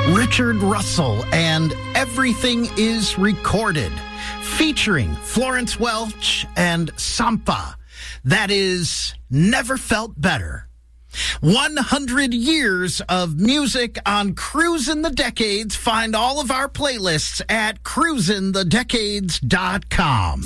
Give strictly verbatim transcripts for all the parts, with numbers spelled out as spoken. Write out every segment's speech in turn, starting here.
Richard Russell and Everything is Recorded, featuring Florence Welch and Sampa. That is Never Felt Better. one hundred years of music on Cruisin' the Decades. Find all of our playlists at cruisin the decades dot com.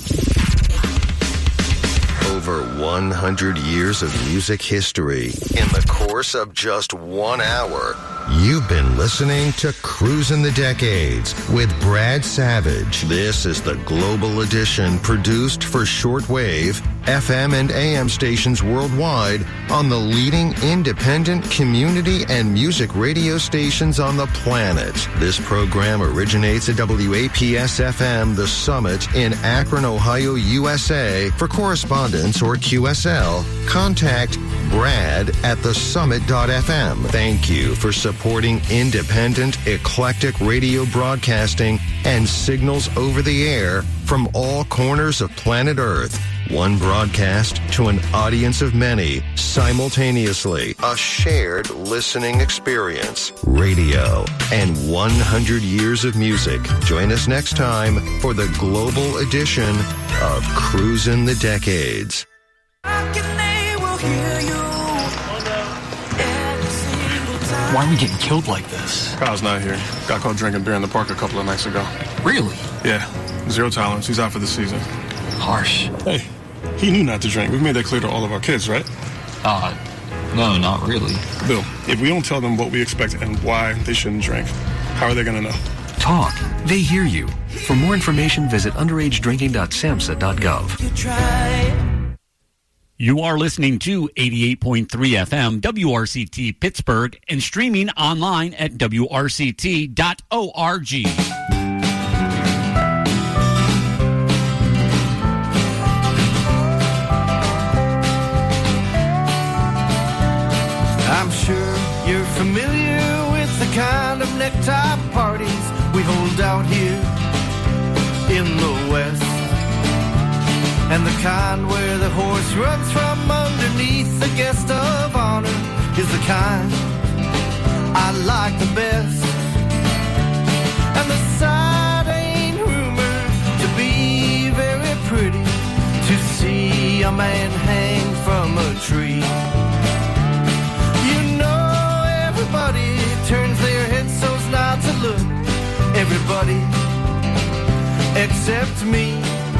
Over one hundred years of music history in the course of just one hour. You've been listening to Cruisin' the Decades with Brad Savage. This is the Global Edition produced for shortwave, F M and A M stations worldwide on the leading independent community and music radio stations on the planet. This program originates at W A P S F M The Summit in Akron, Ohio, U S A. For correspondence or Q S L, contact Brad at the summit dot f m. Thank you for supporting independent, eclectic radio broadcasting and signals over the air from all corners of planet Earth. One broadcast to an audience of many, simultaneously. A shared listening experience. Radio and one hundred years of music. Join us next time for the global edition of Cruisin' the Decades. Why are we getting killed like this? Kyle's not here. Got caught drinking beer in the park a couple of nights ago. Really? Yeah. Zero tolerance. He's out for the season. Harsh. Hey, he knew not to drink. We've made that clear to all of our kids, right? Uh, no, not really. Bill, if we don't tell them what we expect and why they shouldn't drink, how are they going to know? Talk. They hear you. For more information, visit underage drinking dot samhsa dot gov. You try. You are listening to eighty-eight point three F M, W R C T Pittsburgh, and streaming online at W R C T dot org. I'm sure you're familiar with the kind of necktie parties we hold out here in the West. And the kind where the horse runs from underneath the guest of honor is the kind I like the best. And the sight ain't rumored to be very pretty, to see a man hang from a tree. You know everybody turns their heads so as not to look. Everybody except me.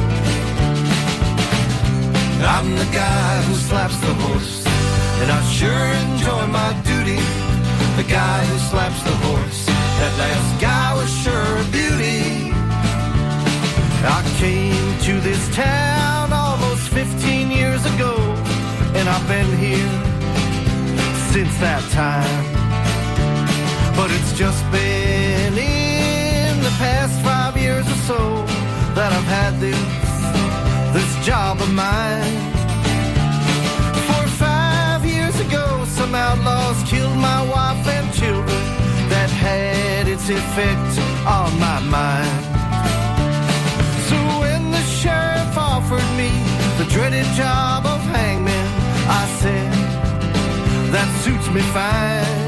I'm the guy who slaps the horse, and I sure enjoy my duty. The guy who slaps the horse, that last guy was sure a beauty. I came to this town almost fifteen years ago, and I've been here since that time. But it's just been in the past five years or so that I've had this this job of mine. For five years ago, some outlaws killed my wife and children. That had its effect on my mind. So when the sheriff offered me the dreaded job of hangman, I said, that suits me fine.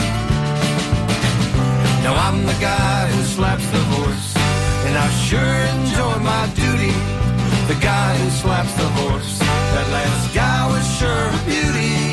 Now I'm the guy who slaps the horse, and I sure enjoy my duty. The guy who slaps the horse, that last guy was sure a beauty.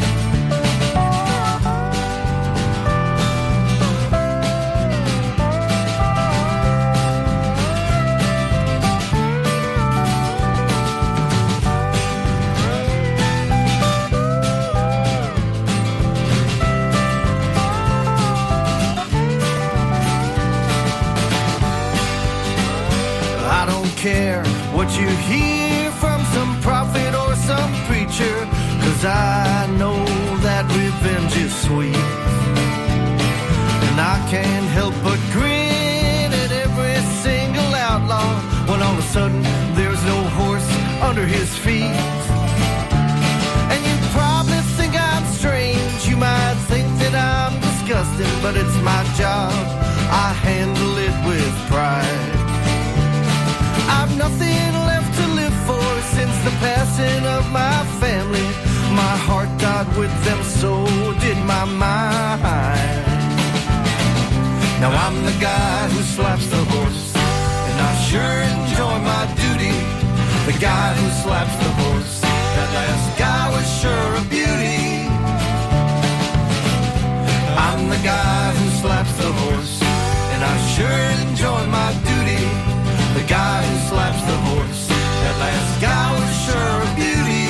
I don't care what you hear from some prophet or some preacher, 'cause I know that revenge is sweet. And I can't help but grin at every single outlaw when all of a sudden there's no horse under his feet. And you probably think I'm strange, you might think that I'm disgusting, but it's my job, I handle it with pride. I've nothing left to live for since the passing of my family. My heart died with them, so did my mind. Now I'm the guy who slaps the horse, and I sure enjoy my duty. The guy who slaps the horse, that last guy was sure a beauty. I'm the guy who slaps the horse, and I sure enjoy my duty. The guy who slaps the horse, that last guy was sure a beauty.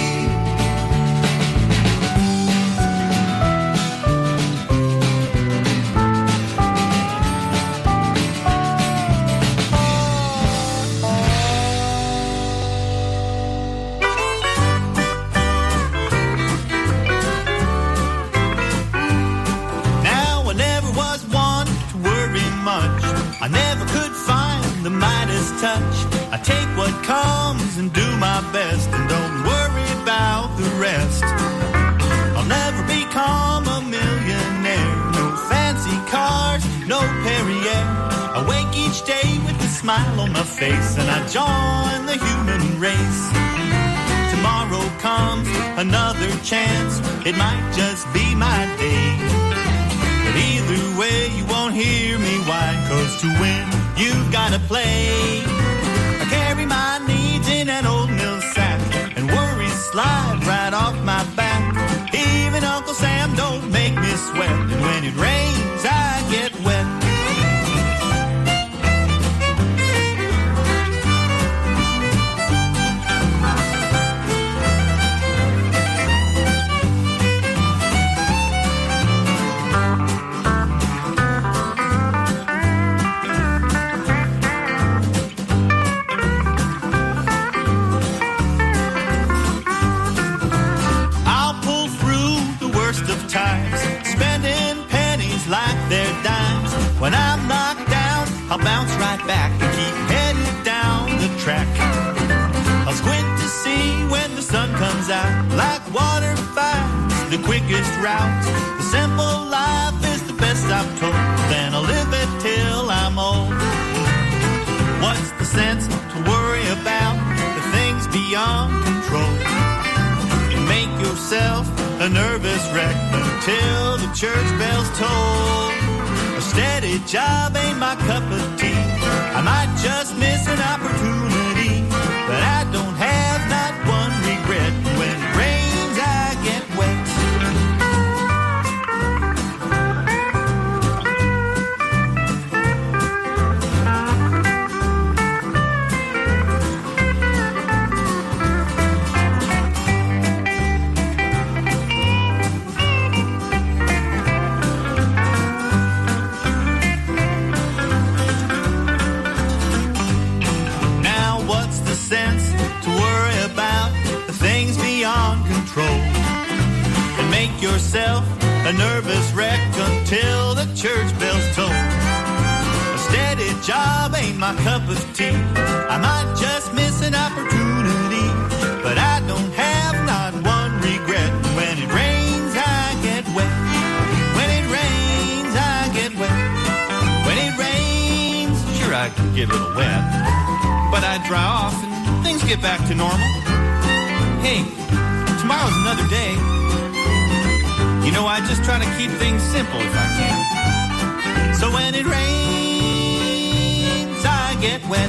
I never could find the Midas touch. I take what comes and do my best and don't worry about the rest. I'll never become a millionaire. No fancy cars, no Perrier. I wake each day with a smile on my face and I join the human race. Tomorrow comes another chance. It might just be my day. But either way, you won't hear me whine, 'cause to win, you've gotta play. I carry my needs in an old mill sack, and worries slide right off my back. Even Uncle Sam don't make me sweat, and when it rains, I get wet. When I'm knocked down, I'll bounce right back and keep headed down the track. I'll squint to see when the sun comes out, like water finds the quickest route. The simple life is the best I've told, then I'll live it till I'm old. What's the sense to worry about the things beyond control? You make yourself a nervous wreck until the church bells toll. Steady job ain't my cup of tea. I might just miss an opportunity, but I don't have not one regret. When it rains, I get wet. And make yourself a nervous wreck until the church bells toll. A steady job ain't my cup of tea. I might just miss an opportunity, but I don't have not one regret. When it rains, I get wet. When it rains, I get wet. When it rains, sure I can get a little wet, but I dry off and things get back to normal. Hey, tomorrow's another day. You know, I just try to keep things simple if I can. So when it rains, I get wet.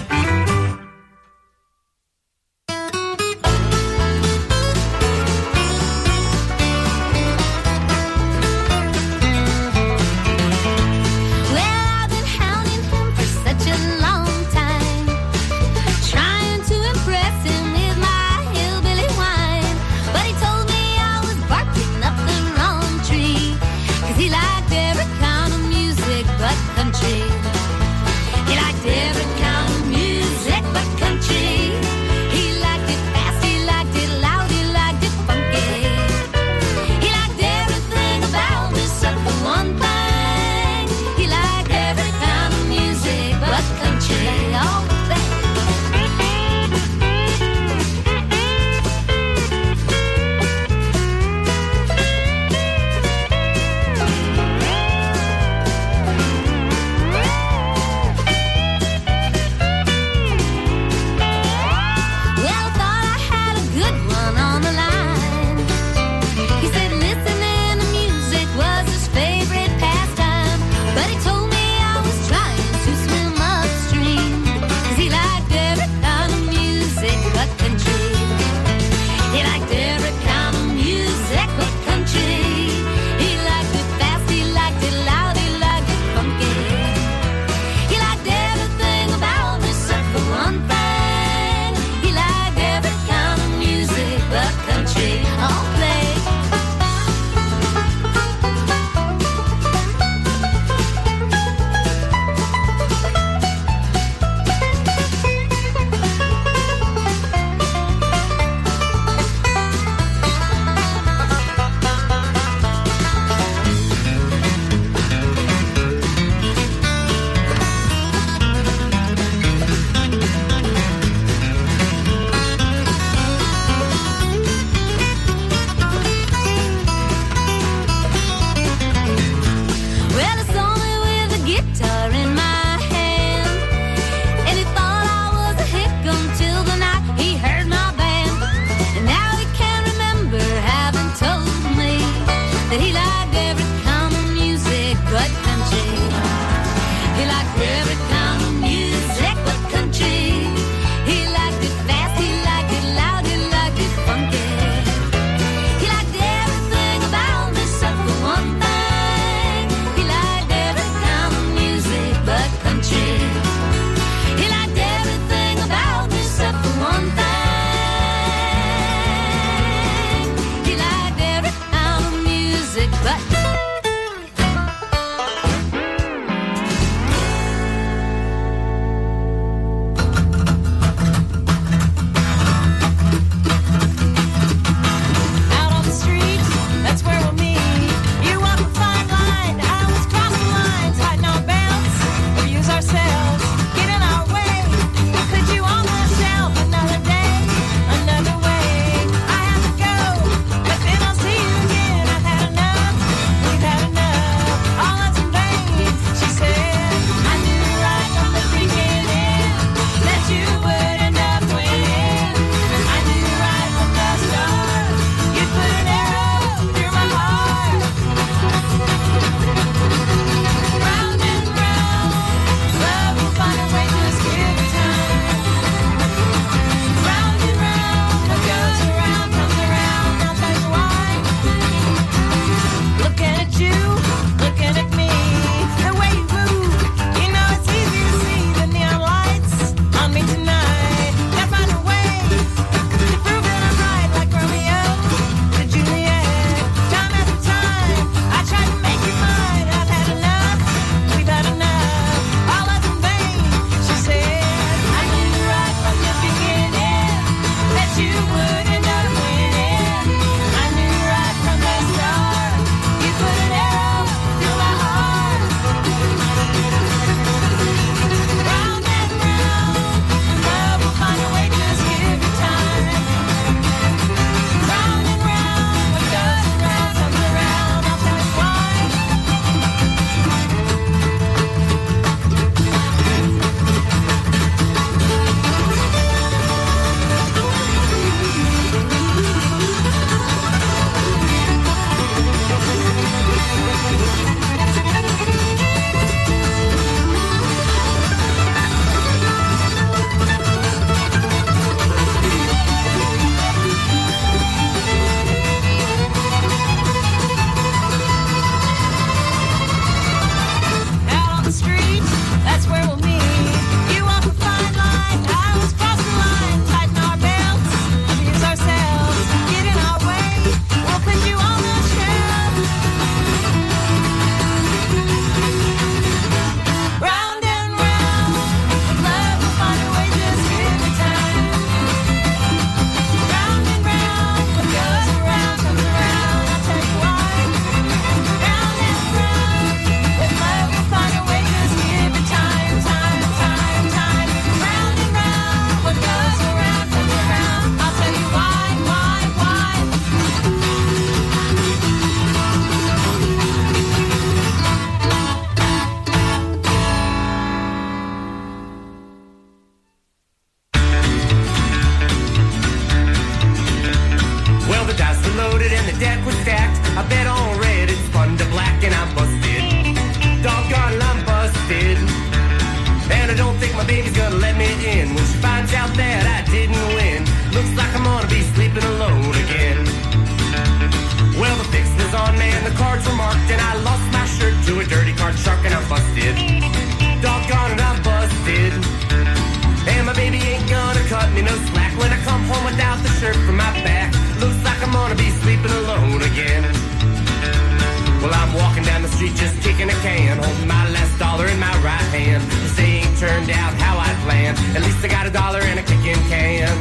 just kicking a can, holding my last dollar in my right hand. This day ain't turned out how I planned. At least I got a dollar and a kicking can.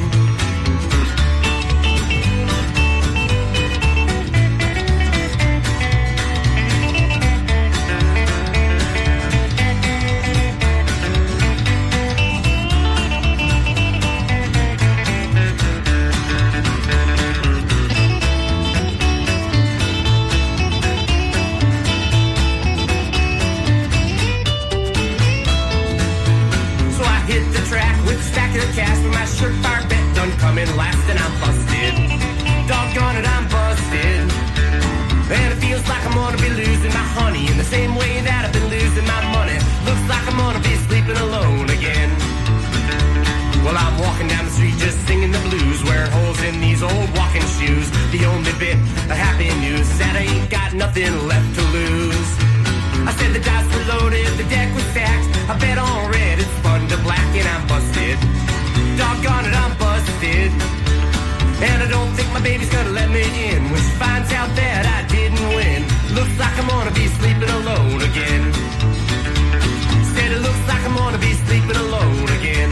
Cash with my shirt fire bet done coming last and I'm busted. Doggone it, I'm busted. And it feels like I'm gonna be losing my honey in the same way that I've been losing my money. Looks like I'm gonna be sleeping alone again. Well, I'm walking down the street just singing the blues, wearing holes in these old walking shoes. The only bit of happy news is that I ain't got nothing left to lose. I said the dice were loaded, the deck was stacked. I bet on red, it's fun to black, and I'm busted. Doggone it, I'm busted. And I don't think my baby's gonna let me in when she finds out that I didn't win. Looks like I'm gonna be sleeping alone again. Said it looks like I'm gonna be sleeping alone again.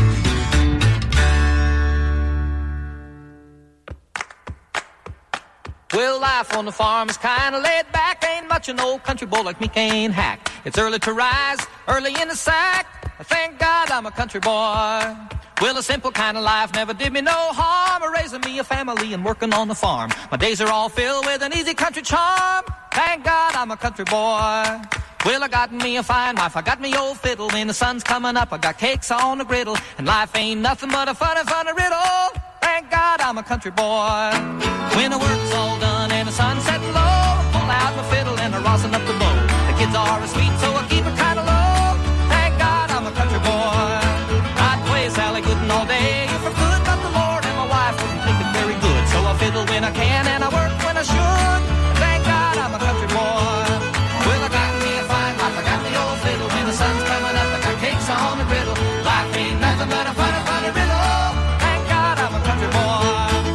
Well, life on the farm is kinda laid back. Ain't much an old country boy like me can hack. It's early to rise, early in the sack. Thank God I'm a country boy. Well, a simple kind of life never did me no harm. Raising me a family and working on the farm. My days are all filled with an easy country charm. Thank God I'm a country boy. Well, I got me a fine wife, I got me old fiddle. When the sun's coming up, I got cakes on the griddle. And life ain't nothing but a funny, funny riddle. Thank God I'm a country boy. When the work's all done and the sun's setting low, I pull out my fiddle and I rosin up the bow. The kids are asleep, so I keep it kind of low. Thank God I'm a country boy. I'd play Sally Gooden all day if I could, but the Lord and my wife wouldn't think it very good. So I fiddle when I can and I work when I should. Thank God I'm a country boy. Well, I got me a fine wife, I got me old fiddle. When the sun's coming up, I got cakes on the griddle. Life ain't nothing but a funny, funny riddle. Thank God I'm a country boy.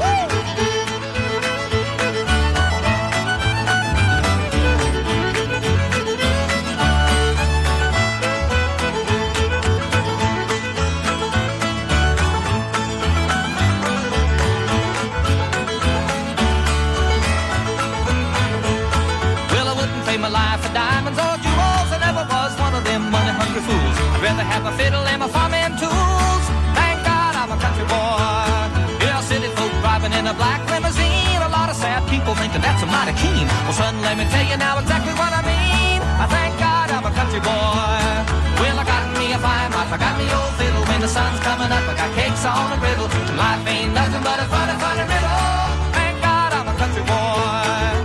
Fools. I'd rather have my fiddle and my farming tools. Thank God I'm a country boy. Yeah, city folk driving in a black limousine. A lot of sad people thinking that's a mighty keen. Well, son, let me tell you now exactly what I mean. I thank God I'm a country boy. Well, I got me a fine wife, I got me old fiddle. When the sun's coming up, I got cakes on the griddle. And life ain't nothing but a funny, funny riddle. Thank God I'm a country boy.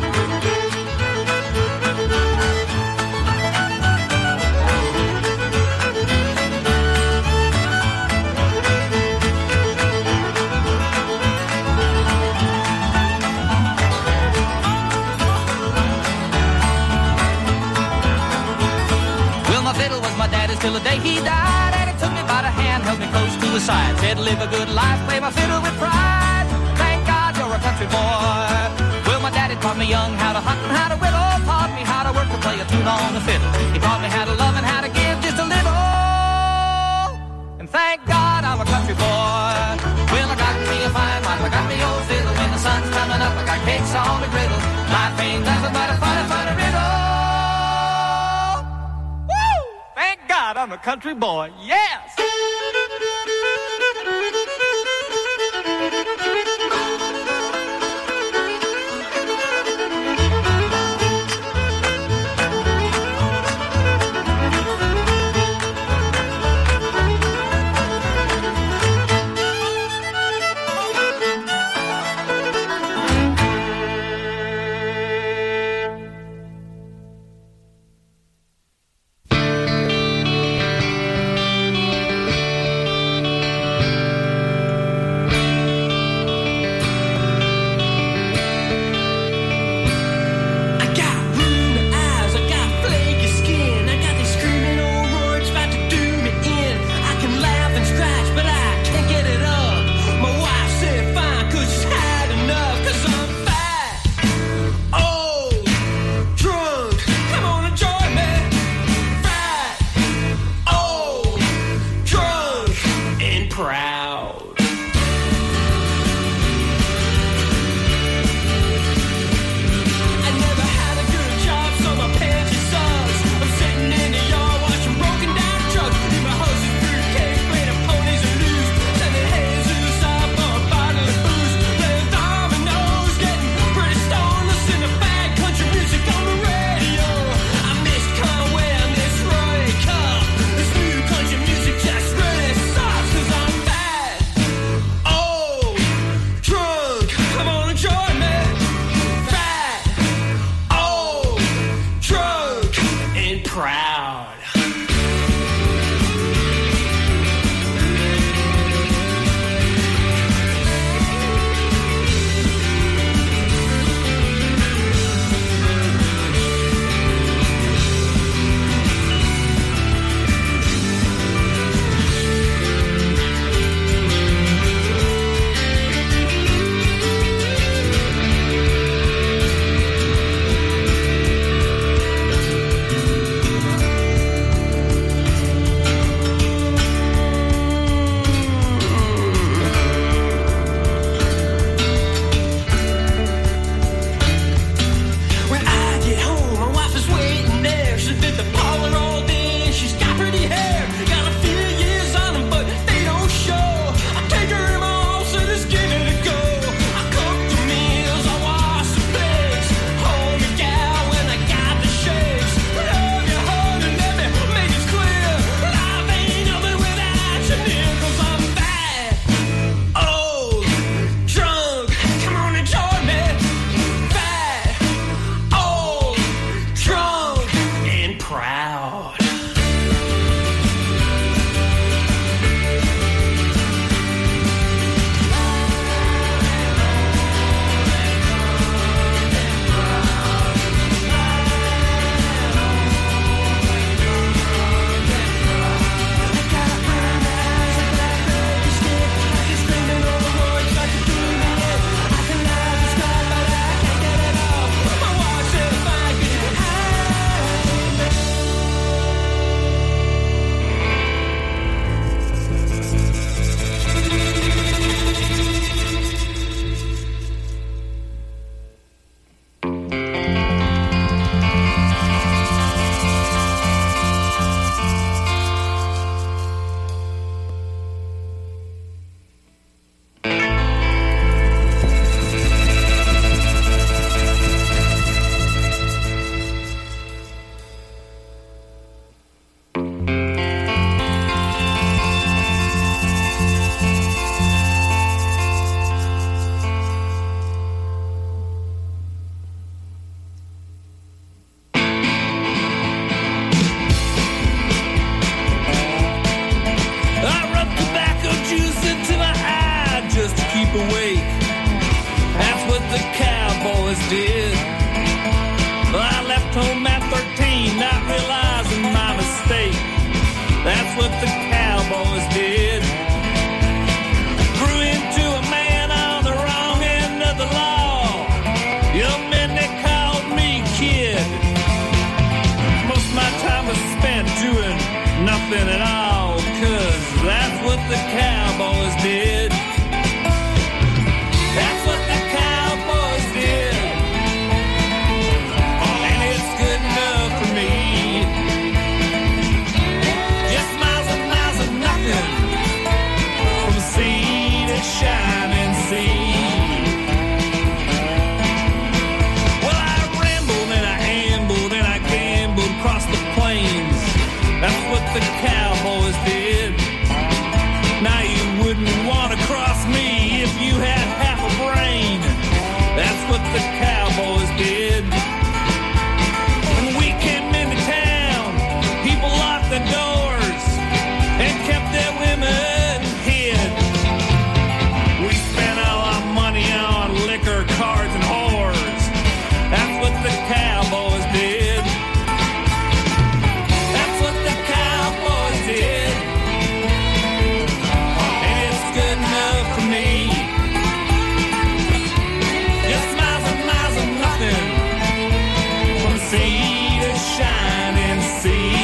Till the day he died, and he took me by the hand, held me close to his side, said live a good life, play my fiddle with pride. Thank God you're a country boy. Well, my daddy taught me young how to hunt and how to whittle, taught me how to work to play a tune on the fiddle. He taught me how to love and how to give just a little. And thank God I'm a country boy. Well, I got me a fine wife, I got me old fiddle. When the sun's coming up, I got cakes on the griddle. Life ain't nothing but a funny, funny riddle. God, I'm a country boy, yes! the cowboys did. Well, I left home at thirteen, not realizing my mistake. That's what the cowboys did. Grew into a man on the wrong end of the law. Young men, they called me kid. Most of my time was spent doing nothing at all, 'cause that's what the cowboys did. That's what the cowboys did. And it's good enough for me. Just miles and miles of nothing, from sea to shining sea. Well, I rambled and I ambled and I gambled across the plains. That's what the cowboys did. Now you wouldn't want to cross me if you had half a brain. That's what the cowboys did. When we came into town, people locked the doors and kept their women hid. We spent all our money on liquor, cards, and whores. That's what the cowboys did. That's what the cowboys did. And it's good enough for me. Just miles and miles of nothing, from sea to shining sea.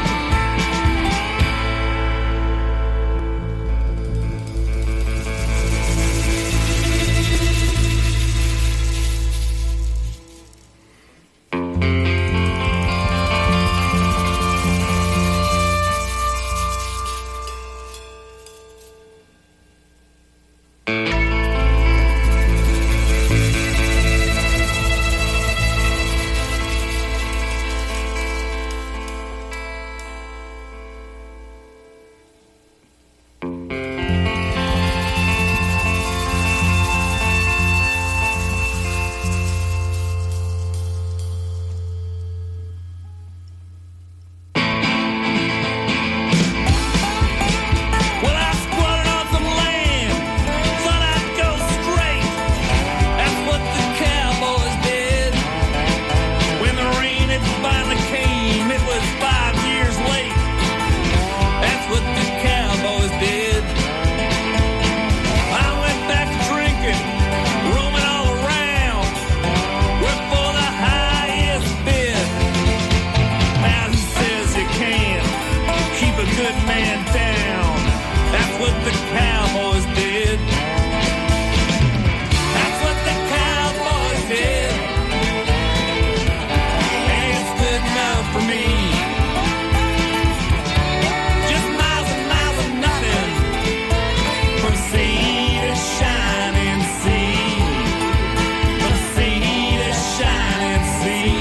Well, I squatted on some land, thought I'd go straight. That's what the cowboys did. When the rain had finally came, it was five years late. That's what the cowboys did. I went back to drinking, roaming all around, went for the highest bid. Now who says you can't keep a good man down? That's what the cowboys did. That's what the cowboys did. And it's good enough for me. Just miles and miles of nothing, from sea to shining sea. From sea to shining sea.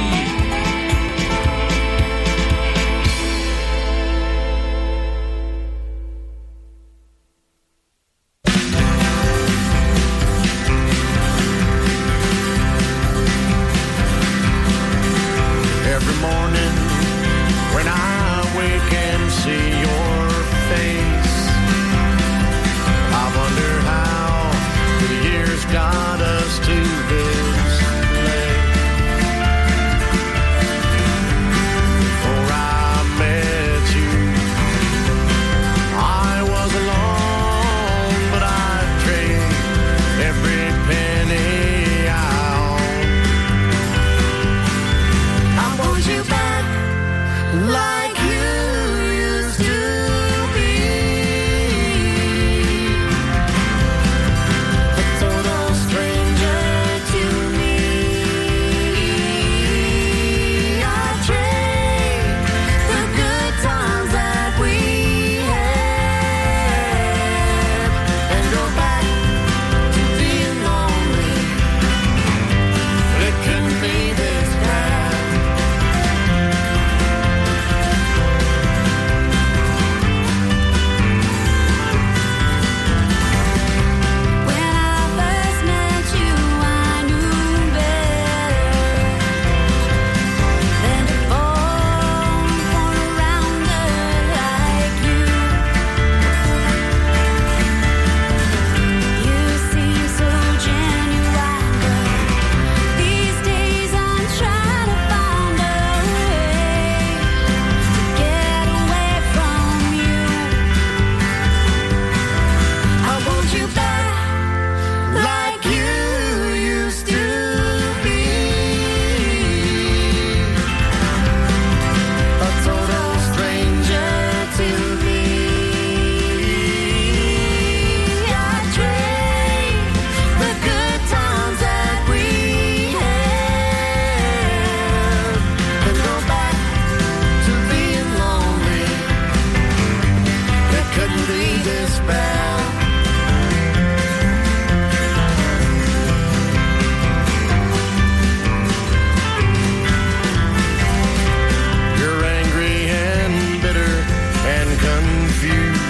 this bad. You're angry and bitter and confused.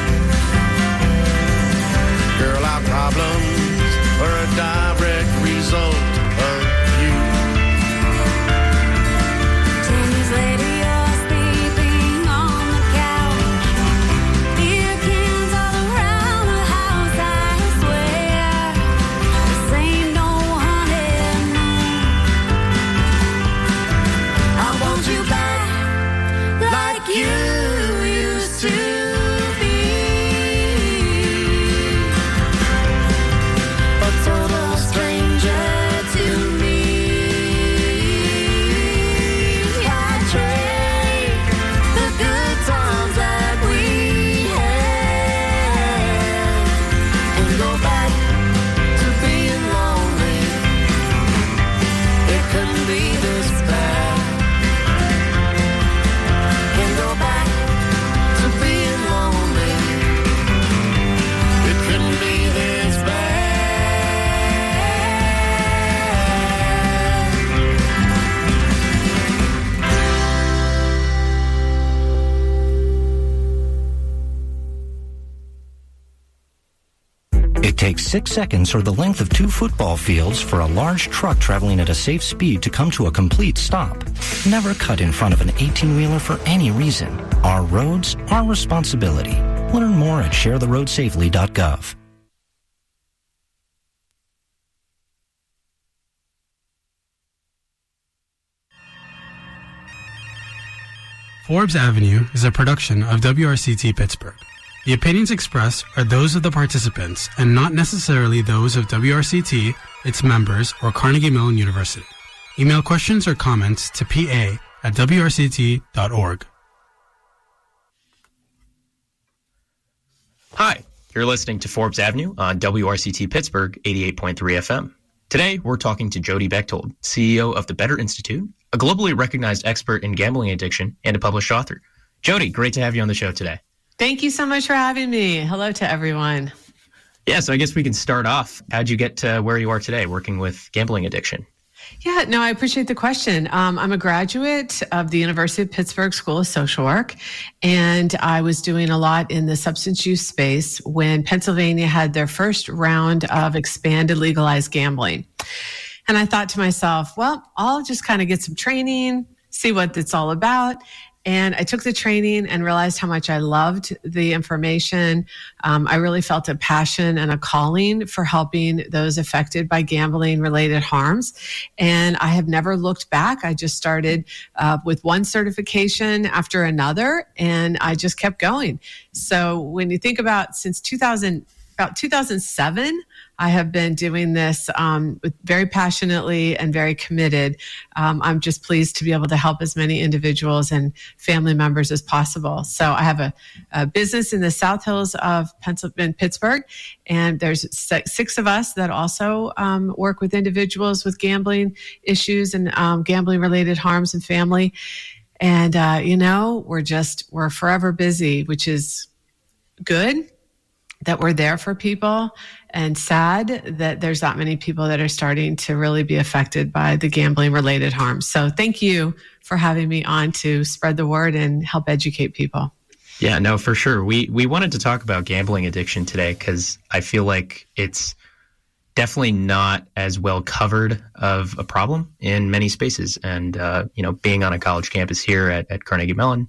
Girl, our problems are a direct result of you. Ten years later, you're sleeping on the couch. Beer cans all around the house, I swear. This ain't no honeymoon. I want you back like you used to. It takes six seconds or the length of two football fields for a large truck traveling at a safe speed to come to a complete stop. Never cut in front of an eighteen-wheeler for any reason. Our roads, our responsibility. Learn more at share the road safely dot gov. Forbes Avenue is a production of W R C T Pittsburgh. The opinions expressed are those of the participants and not necessarily those of W R C T, its members, or Carnegie Mellon University. Email questions or comments to p a at w r c t dot org. Hi, you're listening to Forbes Avenue on W R C T Pittsburgh eighty-eight point three F M. Today, we're talking to Jody Bechtold, C E O of the Better Institute, a globally recognized expert in gambling addiction, and a published author. Jody, great to have you on the show today. Thank you so much for having me. Hello to everyone. Yeah, so I guess we can start off. How'd you get to where you are today, working with gambling addiction? Yeah, no, I appreciate the question. Um, I'm a graduate of the University of Pittsburgh School of Social Work, and I was doing a lot in the substance use space when Pennsylvania had their first round of expanded legalized gambling. And I thought to myself, well, I'll just kind of get some training, see what it's all about. And I took the training and realized how much I loved the information. Um, I really felt a passion and a calling for helping those affected by gambling-related harms. And I have never looked back. I just started uh, with one certification after another, and I just kept going. So when you think about since two thousand, about two thousand seven, I have been doing this um, with very passionately and very committed. Um, I'm just pleased to be able to help as many individuals and family members as possible. So I have a, a business in the South Hills of Pennsylvania, Pittsburgh, and there's six of us that also um, work with individuals with gambling issues and um, gambling-related harms and family. And, uh, you know, we're just, we're forever busy, which is good that we're there for people, and sad that there's that many people that are starting to really be affected by the gambling related harms. So thank you for having me on to spread the word and help educate people. Yeah, no, for sure. We we wanted to talk about gambling addiction today because I feel like it's definitely not as well covered of a problem in many spaces. And, uh, you know, being on a college campus here at, at Carnegie Mellon,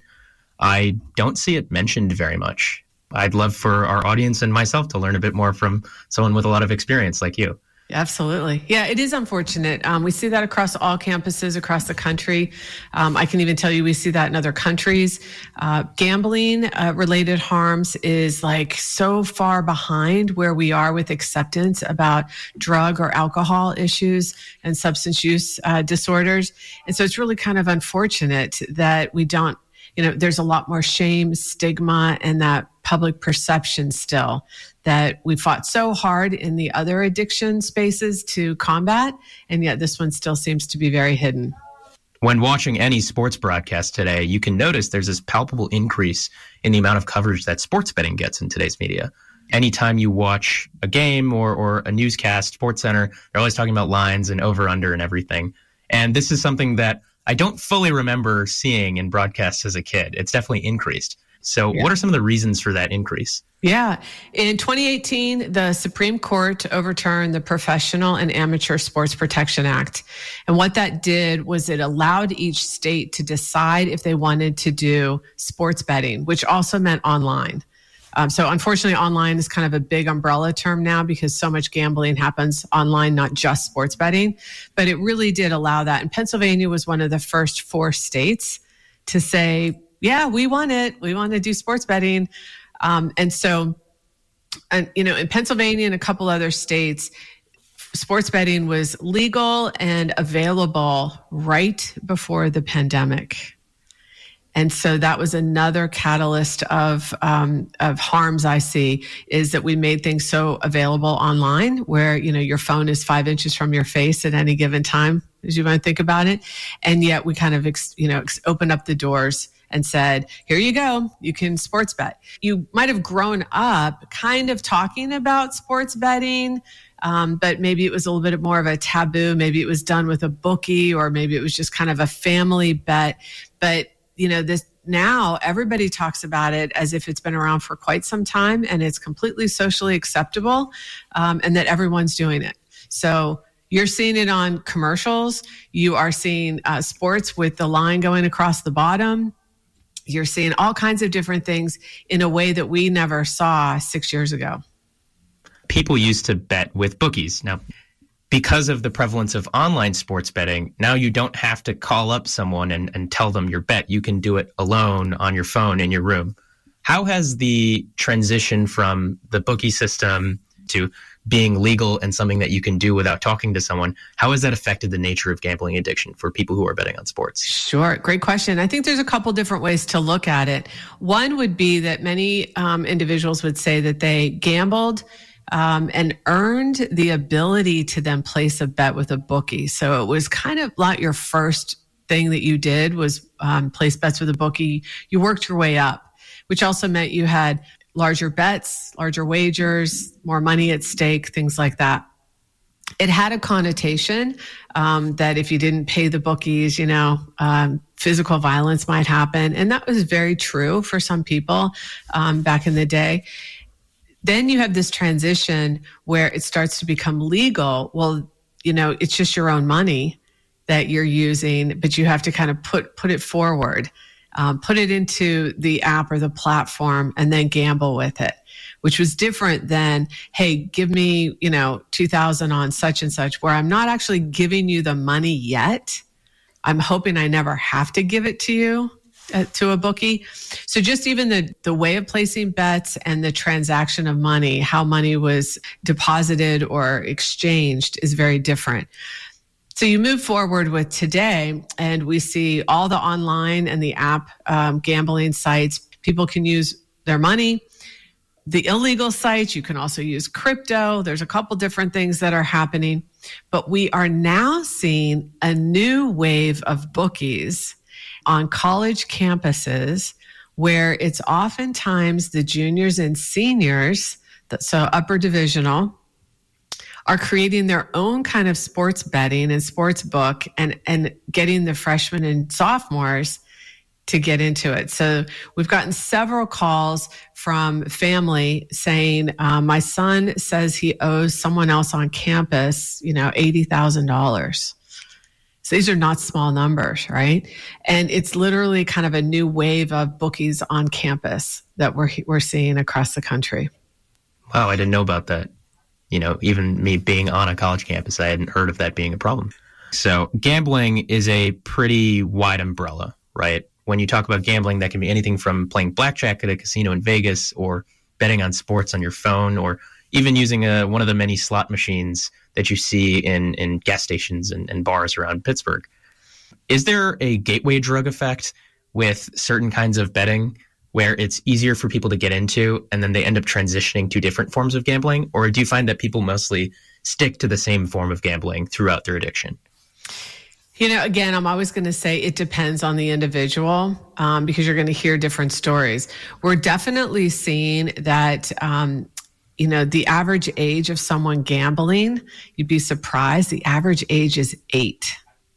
I don't see it mentioned very much. I'd love for our audience and myself to learn a bit more from someone with a lot of experience like you. Absolutely. Yeah, it is unfortunate. Um, we see that across all campuses across the country. Um, I can even tell you we see that in other countries. Uh, gambling uh, related harms is like so far behind where we are with acceptance about drug or alcohol issues and substance use uh, disorders. And so it's really kind of unfortunate that we don't, you know, there's a lot more shame, stigma, and that public perception still that we fought so hard in the other addiction spaces to combat, and yet this one still seems to be very hidden. When watching any sports broadcast today, you can notice there's this palpable increase in the amount of coverage that sports betting gets in today's media. anytime you watch a game or, or a newscast, Sports Center, they're always talking about lines and over under and everything. And this is something that I don't fully remember seeing in broadcasts as a kid. It's definitely increased. So Yeah. what are some of the reasons for that increase? Yeah. In twenty eighteen, the Supreme Court overturned the Professional and Amateur Sports Protection Act. And what that did was it allowed each state to decide if they wanted to do sports betting, which also meant online. Um, so unfortunately, online is kind of a big umbrella term now because so much gambling happens online, not just sports betting. But it really did allow that. And Pennsylvania was one of the first four states to say, yeah, we want it. We want to do sports betting. Um, and so, and, you know, in Pennsylvania and a couple other states, sports betting was legal and available right before the pandemic. And so that was another catalyst of um, of harms I see, is that we made things so available online where, you know, your phone is five inches from your face at any given time, as you might think about it. And yet we kind of, ex, you know, ex, opened up the doors and said, here you go, you can sports bet. You might have grown up kind of talking about sports betting, um, but maybe it was a little bit more of a taboo. Maybe it was done with a bookie, or maybe it was just kind of a family bet. But, you know, this now everybody talks about it as if it's been around for quite some time and it's completely socially acceptable, um, and that everyone's doing it. So you're seeing it on commercials. You are seeing uh, sports with the line going across the bottom. You're seeing all kinds of different things in a way that we never saw six years ago. People used to bet with bookies. Now, because of the prevalence of online sports betting, now you don't have to call up someone and, and tell them your bet. You can do it alone on your phone in your room. How has the transition from the bookie system to being legal and something that you can do without talking to someone, how has that affected the nature of gambling addiction for people who are betting on sports? Sure. Great question. I think there's a couple different ways to look at it. One would be that many um, individuals would say that they gambled um, and earned the ability to then place a bet with a bookie. So it was kind of like your first thing that you did was um, place bets with a bookie. You worked your way up, which also meant you had larger bets, larger wagers, more money at stake, things like that. It had a connotation um, that if you didn't pay the bookies, you know, um, physical violence might happen. And that was very true for some people um, back in the day. Then you have this transition where it starts to become legal. Well, you know, it's just your own money that you're using, but you have to kind of put put it forward. Um, put it into the app or the platform and then gamble with it, which was different than, hey, give me, you know, two thousand on such and such, where I'm not actually giving you the money yet. I'm hoping I never have to give it to you, uh, to a bookie. So just even the, the way of placing bets and the transaction of money, how money was deposited or exchanged is very different. So you move forward with today, and we see all the online and the app um, gambling sites. People can use their money. The illegal sites, you can also use crypto. There's a couple different things that are happening. But we are now seeing a new wave of bookies on college campuses where it's oftentimes the juniors and seniors, so upper divisional, are creating their own kind of sports betting and sports book and, and getting the freshmen and sophomores to get into it. So we've gotten several calls from family saying, uh, my son says he owes someone else on campus, you know, eighty thousand dollars. So these are not small numbers, right? And it's literally kind of a new wave of bookies on campus that we're we're seeing across the country. Wow, I didn't know about that. You know, even me being on a college campus, I hadn't heard of that being a problem. So gambling is a pretty wide umbrella, right? When you talk about gambling, that can be anything from playing blackjack at a casino in Vegas or betting on sports on your phone or even using a, one of the many slot machines that you see in, in gas stations and, and bars around Pittsburgh. Is there a gateway drug effect with certain kinds of betting where it's easier for people to get into and then they end up transitioning to different forms of gambling? Or do you find that people mostly stick to the same form of gambling throughout their addiction? You know, again, I'm always going to say it depends on the individual um, because you're going to hear different stories. We're definitely seeing that um, you know, the average age of someone gambling, you'd be surprised. The average age is eight.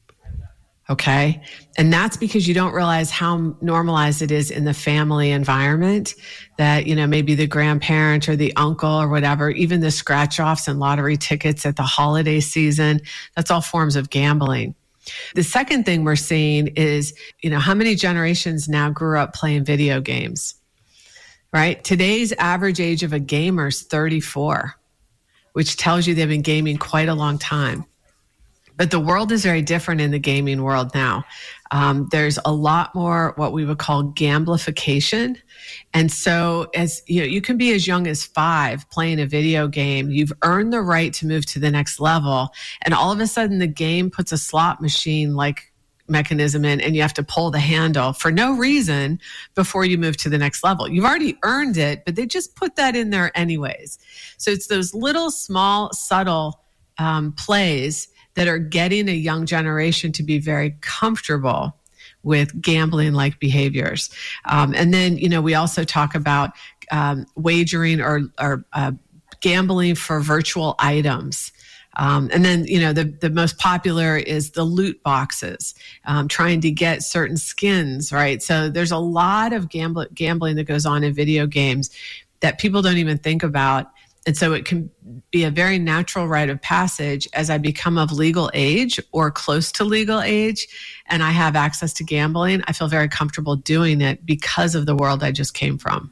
Okay. And that's because you don't realize how normalized it is in the family environment that, you know, maybe the grandparent or the uncle or whatever, even the scratch offs and lottery tickets at the holiday season, that's all forms of gambling. The second thing we're seeing is, you know, how many generations now grew up playing video games, right? Today's average age of a gamer is thirty-four, which tells you they've been gaming quite a long time. But the world is very different in the gaming world now. Um, there's a lot more what we would call gamblification. And so as you know, you can be as young as five playing a video game. You've earned the right to move to the next level. And all of a sudden the game puts a slot machine like mechanism in and you have to pull the handle for no reason before you move to the next level. You've already earned it, but they just put that in there anyways. So it's those little, small, subtle um, plays that are getting a young generation to be very comfortable with gambling-like behaviors. Um, and then, you know, we also talk about um, wagering or, or uh, gambling for virtual items. Um, and then, you know, the, the most popular is the loot boxes, um, trying to get certain skins, right? So there's a lot of gamble- gambling that goes on in video games that people don't even think about. And so it can be a very natural rite of passage as I become of legal age or close to legal age and I have access to gambling. I feel very comfortable doing it because of the world I just came from.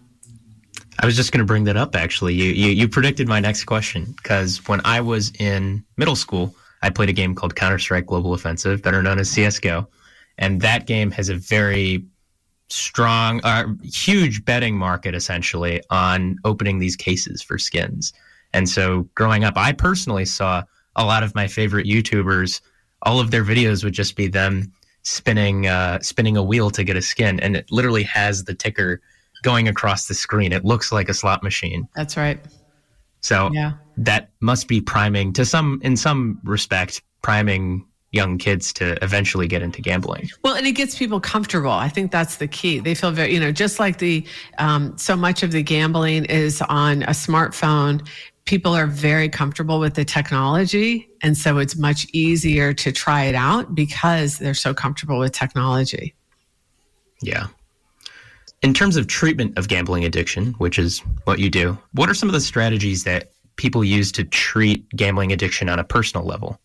I was just going to bring that up, actually. You, you, you predicted my next question, because when I was in middle school, I played a game called Counter-Strike Global Offensive, better known as C S G O. And that game has a very strong, uh, huge betting market essentially on opening these cases for skins. And so growing up, I personally saw a lot of my favorite YouTubers, all of their videos would just be them spinning, uh, spinning a wheel to get a skin. And it literally has the ticker going across the screen. It looks like a slot machine. That's right. So yeah. That must be priming to some, in some respect, priming young kids to eventually get into gambling. Well, and it gets people comfortable. I think that's the key. They feel very, you know, just like the, um, so much of the gambling is on a smartphone. People are very comfortable with the technology. And so it's much easier to try it out because they're so comfortable with technology. Yeah. In terms of treatment of gambling addiction, which is what you do, what are some of the strategies that people use to treat gambling addiction on a personal level?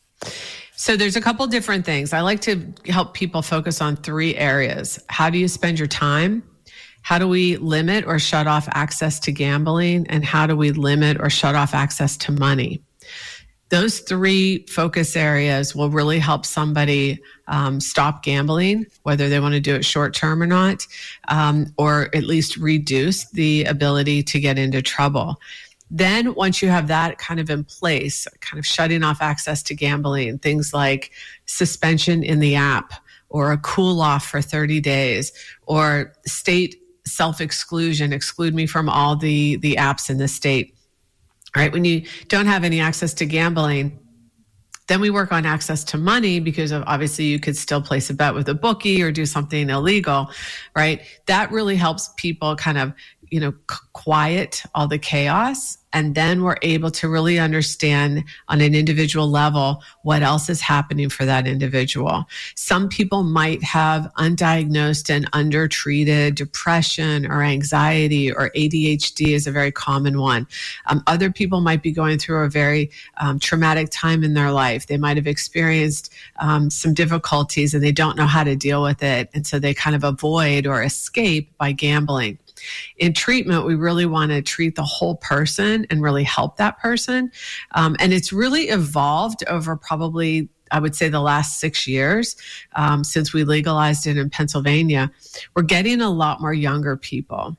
So there's a couple different things. I like to help people focus on three areas. How do you spend your time? How do we limit or shut off access to gambling? And how do we limit or shut off access to money? Those three focus areas will really help somebody um, stop gambling, whether they want to do it short term or not, um, or at least reduce the ability to get into trouble. Then once you have that kind of in place, kind of shutting off access to gambling, things like suspension in the app or a cool off for thirty days or state self-exclusion, exclude me from all the, the apps in the state, right? When you don't have any access to gambling, then we work on access to money because of obviously you could still place a bet with a bookie or do something illegal, right? That really helps people kind of, you know, quiet all the chaos. And then we're able to really understand on an individual level what else is happening for that individual. Some people might have undiagnosed and undertreated depression or anxiety, or A D H D is a very common one. Um, other people might be going through a very um, traumatic time in their life. They might have experienced um, some difficulties and they don't know how to deal with it. And so they kind of avoid or escape by gambling. In treatment, we really want to treat the whole person and really help that person. Um, and it's really evolved over probably, I would say, the last six years um, since we legalized it in Pennsylvania. We're getting a lot more younger people.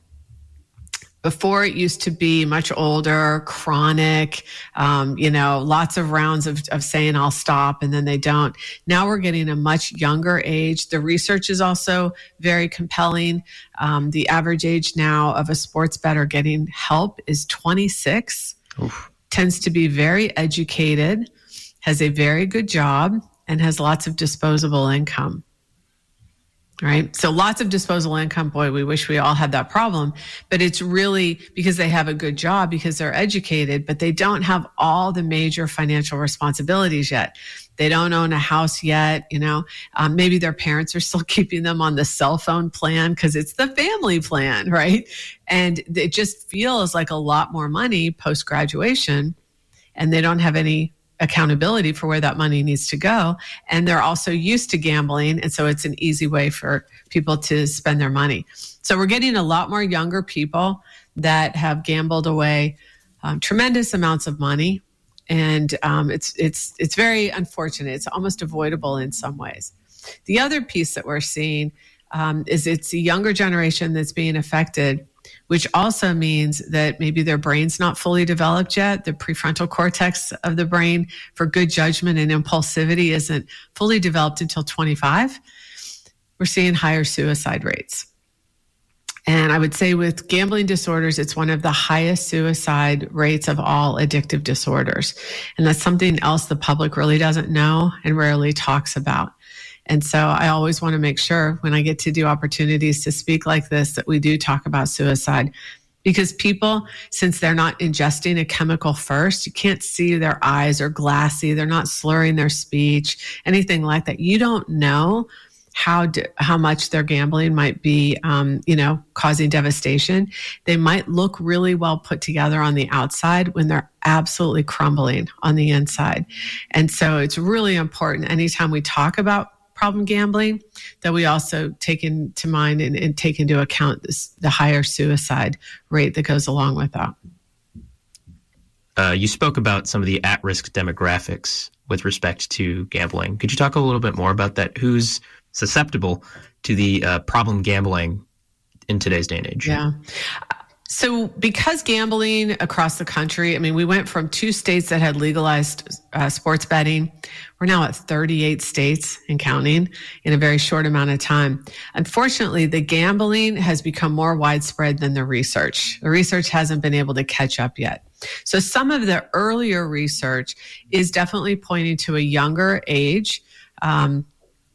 Before, it used to be much older, chronic, um, you know, lots of rounds of, of saying, I'll stop, and then they don't. Now we're getting a much younger age. The research is also very compelling. Um, the average age now of a sports bettor getting help is twenty-six, Oof. Tends to be very educated, has a very good job, and has lots of disposable income. right? So lots of disposable income. Boy, we wish we all had that problem, but it's really because they have a good job, because they're educated, but they don't have all the major financial responsibilities yet. They don't own a house yet, you know, um, maybe their parents are still keeping them on the cell phone plan because it's the family plan, right? And it just feels like a lot more money post-graduation, and they don't have any accountability for where that money needs to go. And they're also used to gambling. And so it's an easy way for people to spend their money. So we're getting a lot more younger people that have gambled away um, tremendous amounts of money. And um, it's it's it's very unfortunate. It's almost avoidable in some ways. The other piece that we're seeing um, is it's a younger generation that's being affected, which also means that maybe their brain's not fully developed yet. The prefrontal cortex of the brain for good judgment and impulsivity isn't fully developed until twenty-five. We're seeing higher suicide rates. And I would say with gambling disorders, it's one of the highest suicide rates of all addictive disorders. And that's something else the public really doesn't know and rarely talks about. And so I always want to make sure when I get to do opportunities to speak like this, that we do talk about suicide. Because people, since they're not ingesting a chemical first, you can't see their eyes are glassy, they're not slurring their speech, anything like that. You don't know how do, how much their gambling might be, um, you know, causing devastation. They might look really well put together on the outside when they're absolutely crumbling on the inside. And so it's really important anytime we talk about problem gambling that we also take into mind and, and take into account this, the higher suicide rate that goes along with that. Uh, you spoke about some of the at-risk demographics with respect to gambling. Could you talk a little bit more about that? Who's susceptible to the uh, problem gambling in today's day and age? Yeah. So because gambling across the country, I mean, we went from two states that had legalized uh, sports betting. We're now at thirty-eight states and counting in a very short amount of time. Unfortunately, the gambling has become more widespread than the research. The research hasn't been able to catch up yet. So some of the earlier research is definitely pointing to a younger age. Um,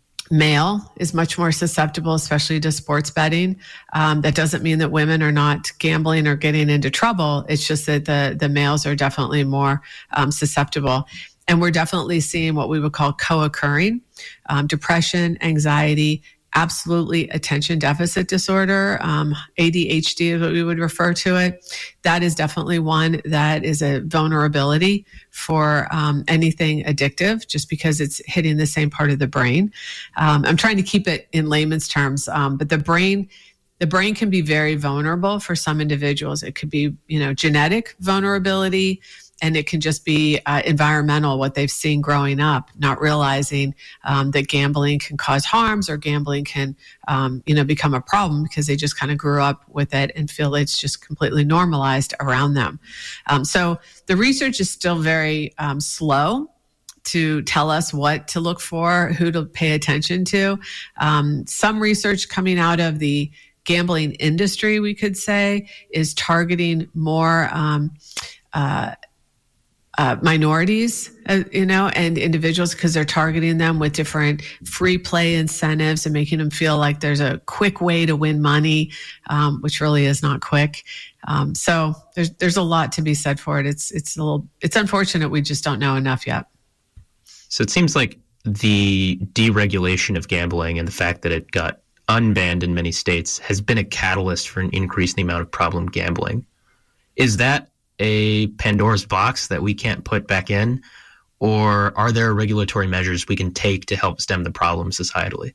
Male is much more susceptible, especially to sports betting. Um, that doesn't mean that women are not gambling or getting into trouble. It's just that the, the males are definitely more um, susceptible. And we're definitely seeing what we would call co-occurring um, depression, anxiety, absolutely attention deficit disorder, um, A D H D is what we would refer to it. That is definitely one that is a vulnerability for um, anything addictive, just because it's hitting the same part of the brain. Um, I'm trying to keep it in layman's terms, um, but the brain, the brain can be very vulnerable for some individuals. It could be, you know, genetic vulnerability. And it can just be uh, environmental, what they've seen growing up, not realizing um, that gambling can cause harms or gambling can, um, you know, become a problem because they just kind of grew up with it and feel it's just completely normalized around them. Um, so the research is still very um, slow to tell us what to look for, who to pay attention to. Um, some research coming out of the gambling industry, we could say, is targeting more um, uh, Uh, minorities, uh, you know, and individuals because they're targeting them with different free play incentives and making them feel like there's a quick way to win money, um, which really is not quick. Um, so there's there's a lot to be said for it. It's it's a little it's unfortunate we just don't know enough yet. So it seems like the deregulation of gambling and the fact that it got unbanned in many states has been a catalyst for an increase in the amount of problem gambling. Is that a Pandora's box that we can't put back in, or are there regulatory measures we can take to help stem the problem societally?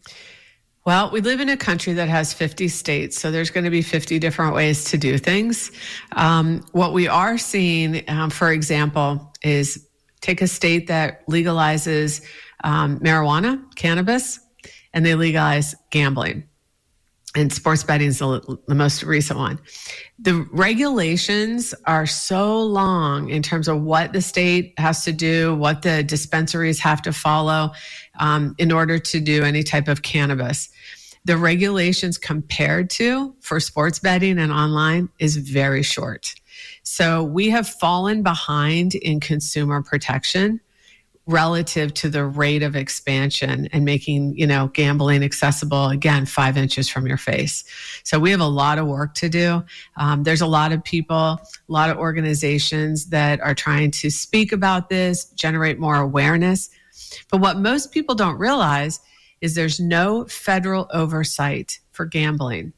Well, we live in a country that has fifty states, so there's going to be fifty different ways to do things. Um, what we are seeing, um, for example, is take a state that legalizes um, marijuana, cannabis, and they legalize gambling. And sports betting is the, the most recent one. The regulations are so long in terms of what the state has to do, what the dispensaries have to follow um, in order to do any type of cannabis. The regulations compared to for sports betting and online is very short. So we have fallen behind in consumer protection. relative to the rate of expansion and making, you know, gambling accessible, again, five inches from your face. So we have a lot of work to do. Um, there's a lot of people, a lot of organizations that are trying to speak about this, generate more awareness. But what most people don't realize is there's no federal oversight for gambling,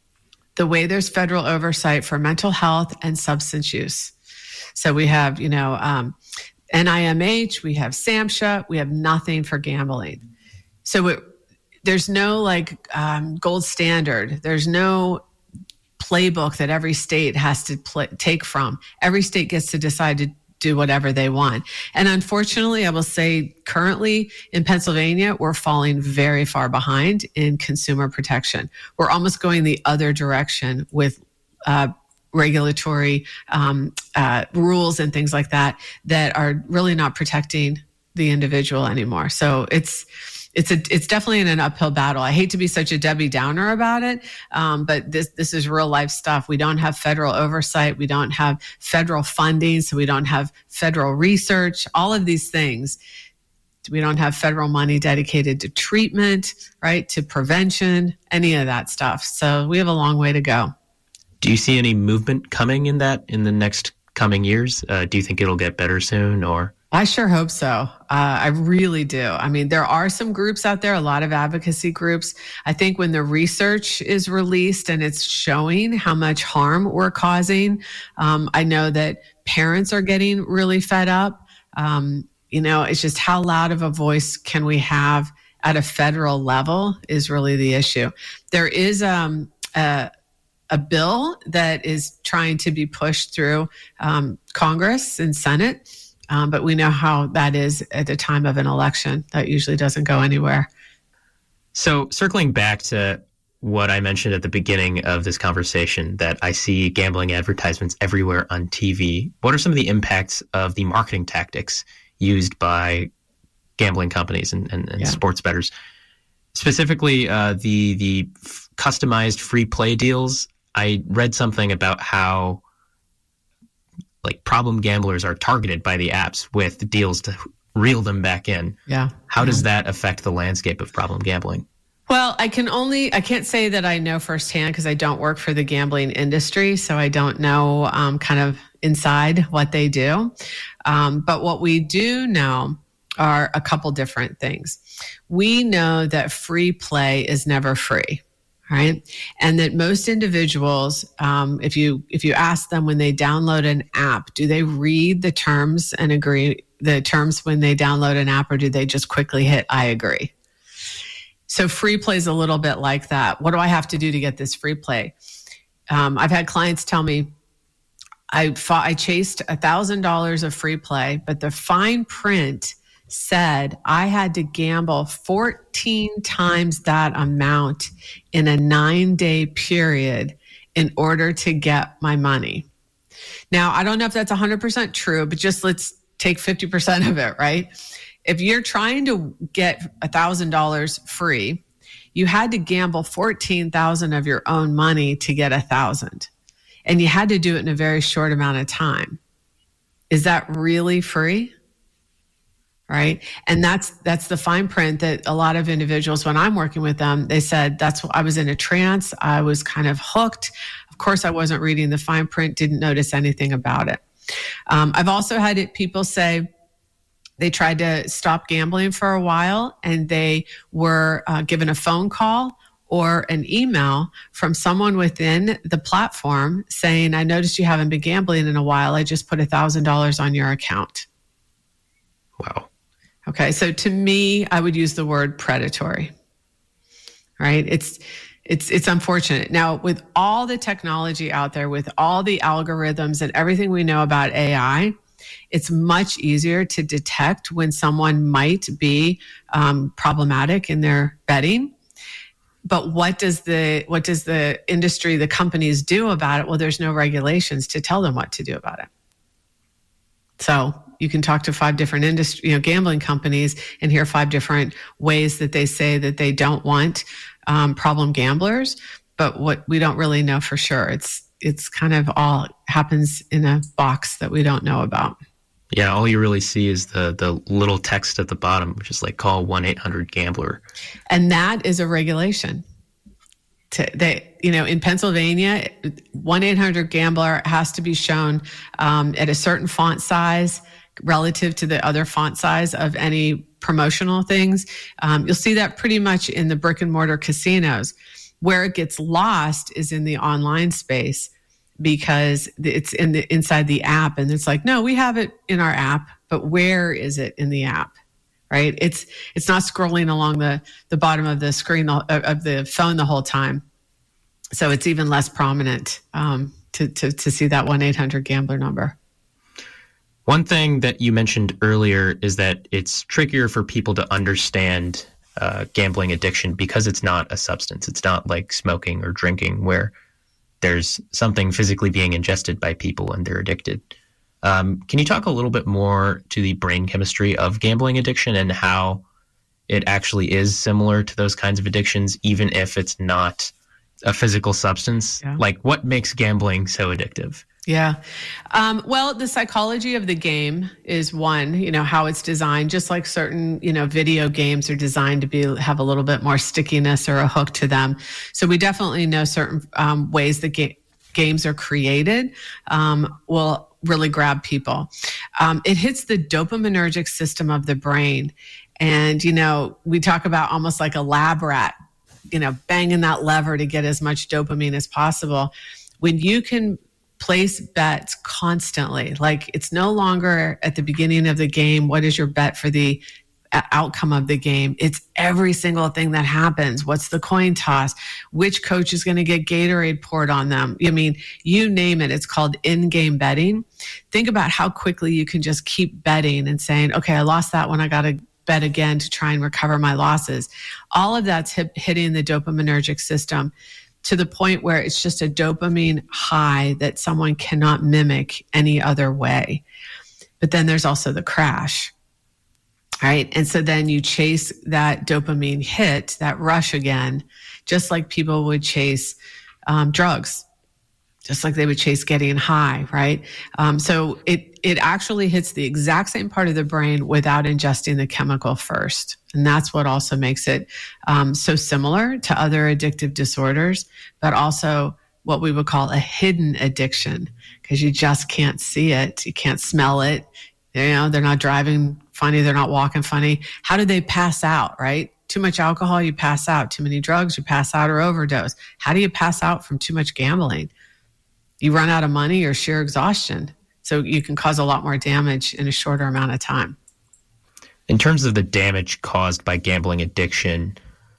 the way there's federal oversight for mental health and substance use. So we have, you know, um, N I M H, we have SAMHSA, we have nothing for gambling. So it, there's no like um, gold standard. There's no playbook that every state has to play, take from. Every state gets to decide to do whatever they want. And unfortunately, I will say currently in Pennsylvania, we're falling very far behind in consumer protection. We're almost going the other direction with uh, regulatory um, uh, rules and things like that that are really not protecting the individual anymore. So it's it's a it's definitely in an uphill battle. I hate to be such a Debbie Downer about it, um, but this this is real life stuff. We don't have federal oversight. We don't have federal funding, so we don't have federal research. All of these things. We don't have federal money dedicated to treatment, right, to prevention, any of that stuff. So we have a long way to go. Do you see any movement coming in that in the next coming years? Uh, do you think it'll get better soon, or? I sure hope so. Uh, I really do. I mean, there are some groups out there, a lot of advocacy groups. I think when the research is released and it's showing how much harm we're causing, um, I know that parents are getting really fed up. Um, you know, it's just how loud of a voice can we have at a federal level is really the issue. There is um, a a bill that is trying to be pushed through um, Congress and Senate, um, but we know how that is at the time of an election. That usually doesn't go anywhere. So circling back to what I mentioned at the beginning of this conversation, that I see gambling advertisements everywhere on T V. What are some of the impacts of the marketing tactics used by gambling companies and, and, and yeah. sports bettors? Specifically, uh, the the f- customized free play deals. I read something about how like problem gamblers are targeted by the apps with deals to reel them back in. Yeah. How yeah. does that affect the landscape of problem gambling? Well, I can only, I can't say that I know firsthand because I don't work for the gambling industry. So I don't know um, kind of inside what they do. Um, but what we do know are a couple different things. We know that free play is never free. Right. And that most individuals, um, if you if you ask them when they download an app, do they read the terms and agree the terms when they download an app, or do they just quickly hit I agree? So free play is a little bit like that. What do I have to do to get this free play? Um, I've had clients tell me, I fought, I chased a thousand dollars of free play, but the fine print said I had to gamble fourteen times that amount in a nine day period in order to get my money. Now, I don't know if that's one hundred percent true, but just let's take fifty percent of it, right? If you're trying to get one thousand dollars free, you had to gamble fourteen thousand dollars of your own money to get one thousand dollars. And you had to do it in a very short amount of time. Is that really free? Right. And that's that's the fine print that a lot of individuals, when I'm working with them, they said, that's what I was in a trance. I was kind of hooked. Of course, I wasn't reading the fine print, didn't notice anything about it. Um, I've also had it, people say they tried to stop gambling for a while and they were uh, given a phone call or an email from someone within the platform saying, I noticed you haven't been gambling in a while. I just put one thousand dollars on your account. Wow. Okay, so to me, I would use the word predatory, right? It's it's it's unfortunate. Now, with all the technology out there, with all the algorithms and everything we know about A I, it's much easier to detect when someone might be um, problematic in their betting. But what does the what does the industry, the companies do about it? Well, there's no regulations to tell them what to do about it. So you can talk to five different industry, you know, gambling companies and hear five different ways that they say that they don't want um, problem gamblers. But what we don't really know for sure, it's it's kind of all happens in a box that we don't know about. Yeah, all you really see is the the little text at the bottom, which is like call one eight hundred gambler. And that is a regulation. To, they, you know, in Pennsylvania, one eight hundred gambler has to be shown um, at a certain font size relative to the other font size of any promotional things. Um, you'll see that pretty much in the brick and mortar casinos. Where it gets lost is in the online space, because it's in the inside the app, and it's like, no, we have it in our app, but where is it in the app? Right? It's it's not scrolling along the the bottom of the screen of the phone the whole time, so it's even less prominent um, to to to see that one eight hundred gambler number. One thing that you mentioned earlier is that it's trickier for people to understand uh, gambling addiction because it's not a substance. It's not like smoking or drinking, where there's something physically being ingested by people and they're addicted. Um, can you talk a little bit more to the brain chemistry of gambling addiction and how it actually is similar to those kinds of addictions, even if it's not a physical substance? Yeah. Like, what makes gambling so addictive? Yeah. Um, well, the psychology of the game is one, you know, how it's designed, just like certain, you know, video games are designed to be, have a little bit more stickiness or a hook to them. So we definitely know certain um, ways that ga- games are created um, will really grab people. Um, it hits the dopaminergic system of the brain. And, you know, we talk about almost like a lab rat, you know, banging that lever to get as much dopamine as possible. When you can place bets constantly, like it's no longer at the beginning of the game, what is your bet for the outcome of the game? It's every single thing that happens. What's the coin toss? Which coach is going to get Gatorade poured on them? I mean, you name it. It's called in-game betting. Think about how quickly you can just keep betting and saying, okay, I lost that one. I got to bet again to try and recover my losses. All of that's hit, hitting the dopaminergic system to the point where it's just a dopamine high that someone cannot mimic any other way. But then there's also the crash. Right. And so then you chase that dopamine hit, that rush again, just like people would chase um, drugs, just like they would chase getting high. Right. Um, so it, it actually hits the exact same part of the brain without ingesting the chemical first. And that's what also makes it um, so similar to other addictive disorders, but also what we would call a hidden addiction, because you just can't see it. You can't smell it. You know, they're not driving funny. They're not walking funny. How do they pass out, right? Too much alcohol, you pass out. Too many drugs, you pass out or overdose. How do you pass out from too much gambling? You run out of money or sheer exhaustion. So you can cause a lot more damage in a shorter amount of time. In terms of the damage caused by gambling addiction,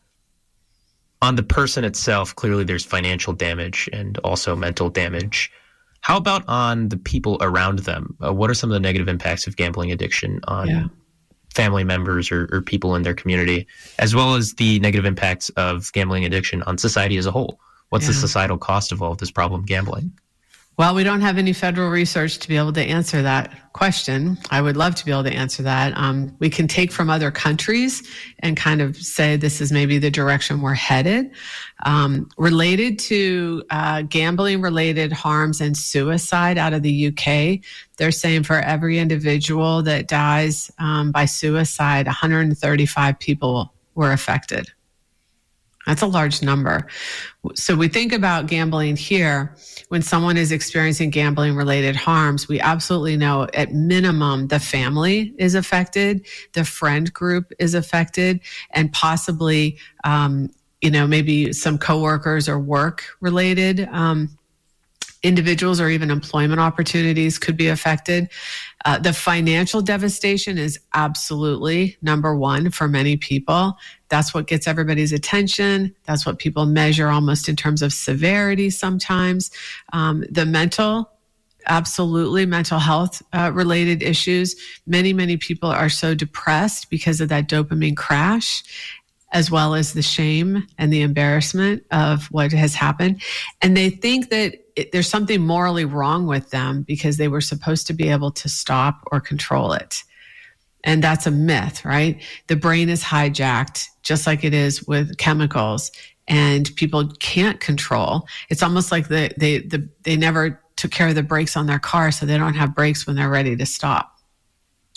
on the person itself, clearly there's financial damage and also mental damage. How about on the people around them? Uh, what are some of the negative impacts of gambling addiction on yeah. family members or, or people in their community, as well as the negative impacts of gambling addiction on society as a whole? What's yeah. the societal cost of all of this problem, gambling? Well, we don't have any federal research to be able to answer that question. I would love to be able to answer that. Um, we can take from other countries and kind of say this is maybe the direction we're headed. Um, related to uh, gambling-related harms and suicide out of the U K, they're saying for every individual that dies um, by suicide, one hundred thirty-five people were affected. That's a large number. So we think about gambling here. When someone is experiencing gambling-related harms, we absolutely know at minimum the family is affected, the friend group is affected, and possibly, um, you know, maybe some coworkers or work-related um, individuals or even employment opportunities could be affected. Uh, the financial devastation is absolutely number one for many people. That's what gets everybody's attention. That's what people measure almost in terms of severity sometimes. Um, the mental, absolutely mental health uh, related issues. Many, many people are so depressed because of that dopamine crash, as well as the shame and the embarrassment of what has happened. And they think that it, there's something morally wrong with them because they were supposed to be able to stop or control it. And that's a myth, right? The brain is hijacked just like it is with chemicals, and people can't control. It's almost like the, they, the, they never took care of the brakes on their car, so they don't have brakes when they're ready to stop.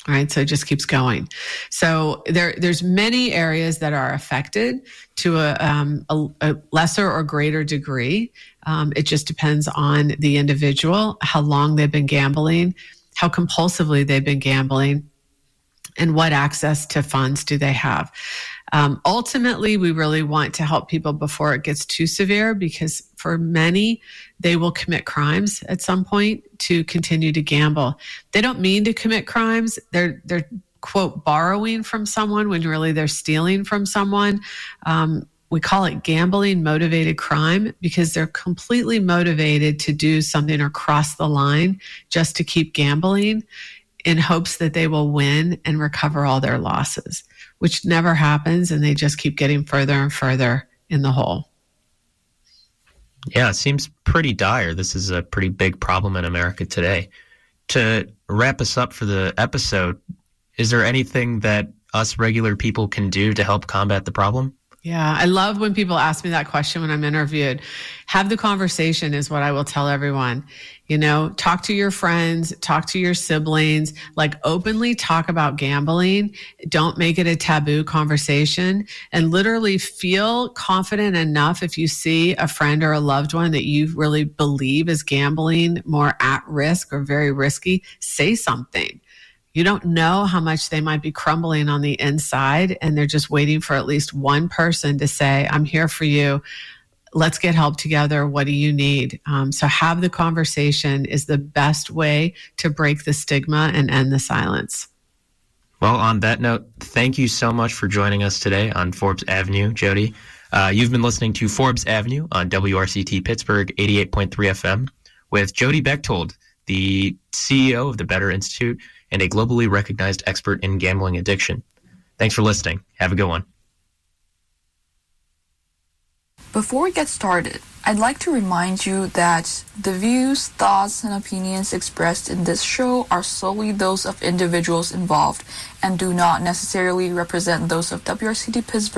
Right. So it just keeps going. So there, there's many areas that are affected to a, um, a, a lesser or greater degree. Um, it just depends on the individual, how long they've been gambling, how compulsively they've been gambling, and what access to funds do they have. Um, ultimately, we really want to help people before it gets too severe, because for many, they will commit crimes at some point to continue to gamble. They don't mean to commit crimes. They're, they're quote, borrowing from someone when really they're stealing from someone. Um, we call it gambling motivated crime because they're completely motivated to do something or cross the line just to keep gambling in hopes that they will win and recover all their losses, which never happens, and they just keep getting further and further in the hole. Yeah, it seems pretty dire. This is a pretty big problem in America today. To wrap us up for the episode, is there anything that us regular people can do to help combat the problem? Yeah, I love when people ask me that question when I'm interviewed. Have the conversation is what I will tell everyone. You know, talk to your friends, talk to your siblings, like openly talk about gambling. Don't make it a taboo conversation, and literally feel confident enough if you see a friend or a loved one that you really believe is gambling more at risk or very risky, say something. You don't know how much they might be crumbling on the inside, and they're just waiting for at least one person to say, I'm here for you. Let's get help together. What do you need? Um, so have the conversation is the best way to break the stigma and end the silence. Well, on that note, thank you so much for joining us today on Forbes Avenue, Jody. Uh, you've been listening to Forbes Avenue on W R C T Pittsburgh eighty-eight point three F M with Jody Bechtold, the C E O of the Better Institute and a globally recognized expert in gambling addiction. Thanks for listening. Have a good one. Before we get started, I'd like to remind you that the views, thoughts, and opinions expressed in this show are solely those of individuals involved and do not necessarily represent those of W R C T Pittsburgh